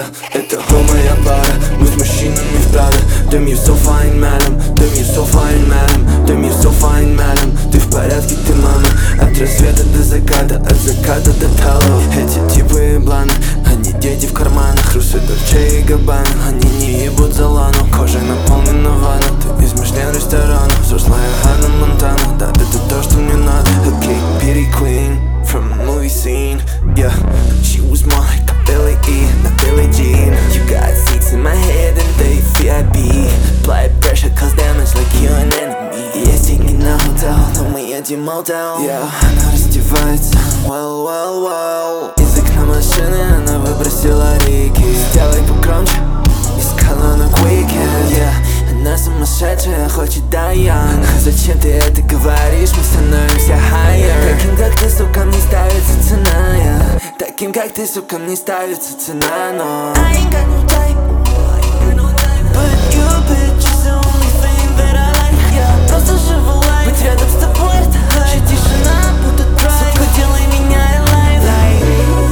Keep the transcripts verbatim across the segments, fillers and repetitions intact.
это хо моя пара. Мы с мужчинами в Прада. Damn, you so fine, madam. Damn, you so fine, madam. Damn, you so fine, madam. Ты в порядке, ты мама. От рассвета до заката, от заката до тала. Эти типы ебланы, они дети в карманах. Русы Дольче и Габбана, они не ебут за лану. Кожа наполнена ванна, ты измышлен ресторана. Взрослая Ханна Монтана, да, это то, что мне надо. Okay, Beauty Queen from a movie scene. Yeah, she was more like a Billie E, not Billie Jean. You got seats in my head and they V I P. Apply pressure cause damage like you an enemy. Есть деньги на hotel, но мы едем мотел. Yeah, она раздевается, well, well, well. Из окна машины она выбросила реки. Сделай погромче, искала на weekend. Yeah, она сумасшедшая, хочет Дайан. Зачем ты это говоришь, мы становимся higher. Таким как ты, сука, мне ставится цена, yeah. Таким как ты, сука, мне ставится цена, но I ain't got no time, but you, bitch, is the only thing that I like. Я просто живу лайф, быть рядом с тобой это хай. Же тишина, будто драйв, сука, делай меня alive, like.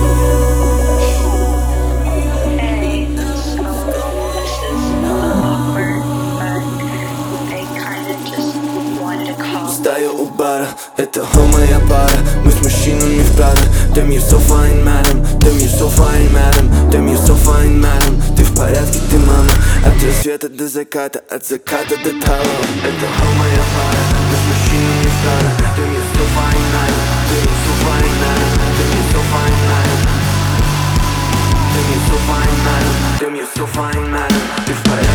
Стою у бара, это хо моя пара. Мы с мужчинами в Прада. Damn, you so fine, madam. Damn, you so fine, madam. Damn, you so fine, madam. Ты в порядке, ты мама. От рассвета до заката, от заката до тала. Это хо моя пара. Мы с мужчинами в Прада. Damn, you so fine, madam. Damn, you so fine, madam. Damn, you so fine, madam. Damn, you so fine, madam. Damn, you so fine, madam. Ты в порядке.